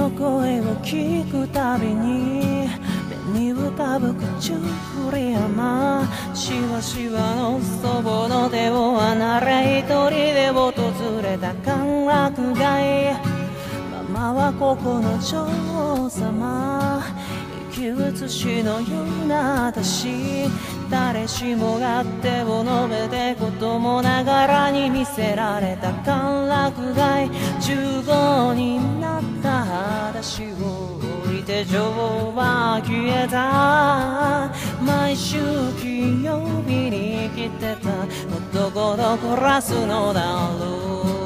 の声を聞くたびに目に浮かぶ口栗山、しわしわの祖母の手を離れ一人で訪れた歓楽街。ママはここの女王様、生き写しのような私、誰しもが手を伸べて子供ながらに見せられた歓楽街。15になった裸足を降りて女王は消えた。毎週金曜日に来てた男と暮らすのだろう。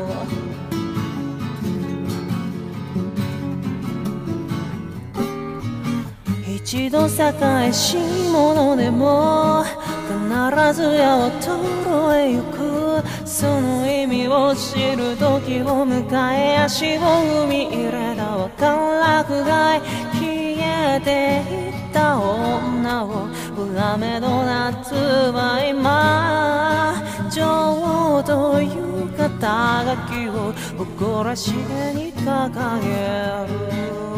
一度栄し者でも必ずや衰えゆく、その意味を知る時を迎え足を踏み入れた歓楽街。消えていった女を雨の夏は今女王という肩書きを誇らしげに掲げる。